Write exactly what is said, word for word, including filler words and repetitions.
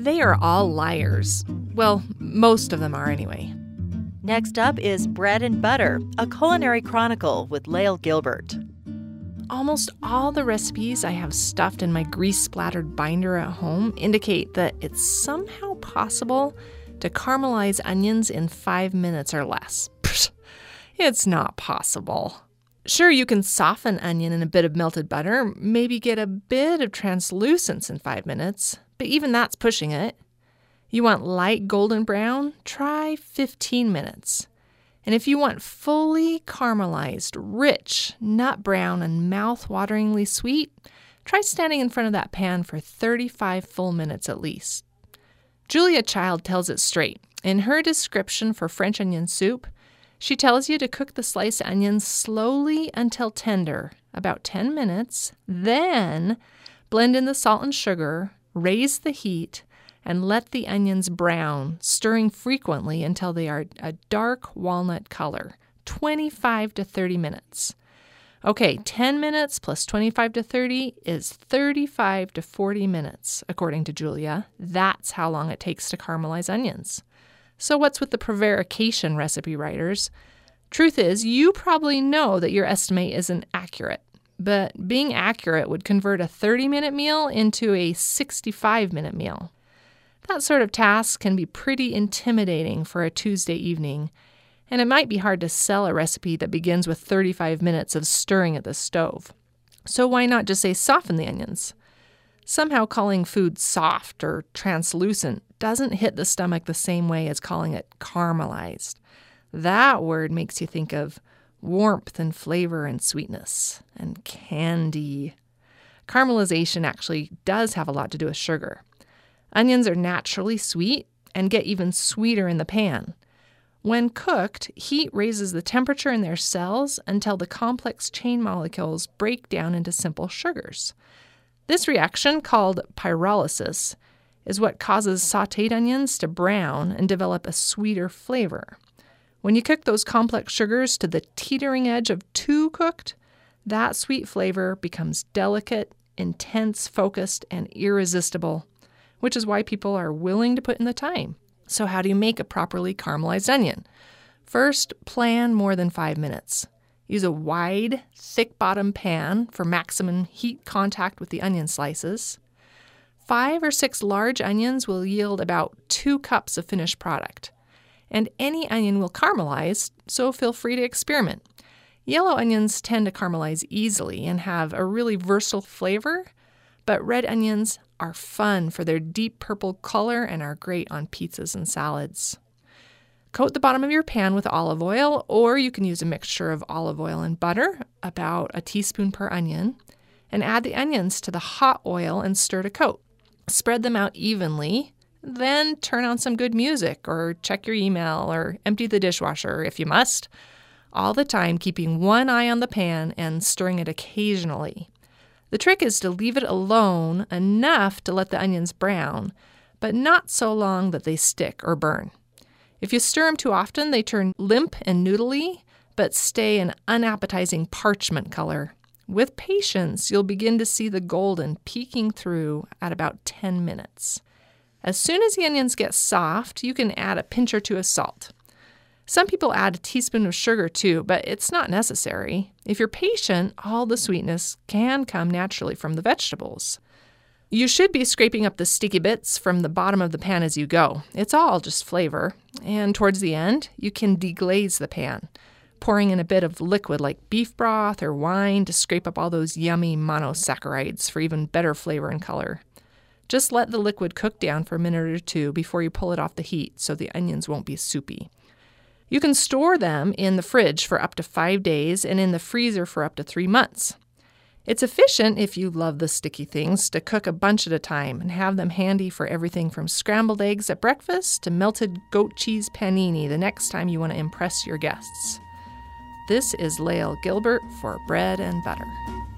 They are all liars. Well, most of them are anyway. Next up is Bread and Butter, a culinary chronicle with Lael Gilbert. Almost all the recipes I have stuffed in my grease-splattered binder at home indicate that it's somehow possible to caramelize onions in five minutes or less. It's not possible. Sure, you can soften onion in a bit of melted butter, maybe get a bit of translucence in five minutes, but even that's pushing it. You want light golden brown? Try fifteen minutes. And if you want fully caramelized, rich, nut brown, and mouth-wateringly sweet, try standing in front of that pan for thirty-five full minutes at least. Julia Child tells it straight. In her description for French onion soup, she tells you to cook the sliced onions slowly until tender, about ten minutes, then blend in the salt and sugar, raise the heat, and let the onions brown, stirring frequently until they are a dark walnut color, twenty-five to thirty minutes. Okay, ten minutes plus twenty-five to thirty is thirty-five to forty minutes, according to Julia. That's how long it takes to caramelize onions. So what's with the prevarication, recipe writers? Truth is, you probably know that your estimate isn't accurate, but being accurate would convert a thirty-minute meal into a sixty-five-minute meal. That sort of task can be pretty intimidating for a Tuesday evening, and it might be hard to sell a recipe that begins with thirty-five minutes of stirring at the stove. So why not just say soften the onions? Somehow calling food soft or translucent doesn't hit the stomach the same way as calling it caramelized. That word makes you think of warmth and flavor and sweetness and candy. Caramelization actually does have a lot to do with sugar. Onions are naturally sweet and get even sweeter in the pan. When cooked, heat raises the temperature in their cells until the complex chain molecules break down into simple sugars. This reaction, called pyrolysis, is what causes sautéed onions to brown and develop a sweeter flavor. When you cook those complex sugars to the teetering edge of too cooked, that sweet flavor becomes delicate, intense, focused, and irresistible, which is why people are willing to put in the time. So how do you make a properly caramelized onion? First, plan more than five minutes. Use a wide, thick-bottom pan for maximum heat contact with the onion slices. Five or six large onions will yield about two cups of finished product. And any onion will caramelize, so feel free to experiment. Yellow onions tend to caramelize easily and have a really versatile flavor, but red onions are fun for their deep purple color and are great on pizzas and salads. Coat the bottom of your pan with olive oil, or you can use a mixture of olive oil and butter, about a teaspoon per onion, and add the onions to the hot oil and stir to coat. Spread them out evenly, then turn on some good music or check your email or empty the dishwasher if you must, all the time keeping one eye on the pan and stirring it occasionally. The trick is to leave it alone enough to let the onions brown, but not so long that they stick or burn. If you stir them too often, they turn limp and noodly, but stay an unappetizing parchment color. With patience, you'll begin to see the golden peeking through at about ten minutes. As soon as the onions get soft, you can add a pinch or two of salt. Some people add a teaspoon of sugar too, but it's not necessary. If you're patient, all the sweetness can come naturally from the vegetables. You should be scraping up the sticky bits from the bottom of the pan as you go. It's all just flavor. And towards the end, you can deglaze the pan, pouring in a bit of liquid like beef broth or wine to scrape up all those yummy monosaccharides for even better flavor and color. Just let the liquid cook down for a minute or two before you pull it off the heat so the onions won't be soupy. You can store them in the fridge for up to five days and in the freezer for up to three months. It's efficient, if you love the sticky things, to cook a bunch at a time and have them handy for everything from scrambled eggs at breakfast to melted goat cheese panini the next time you want to impress your guests. This is Lael Gilbert for Bread and Butter.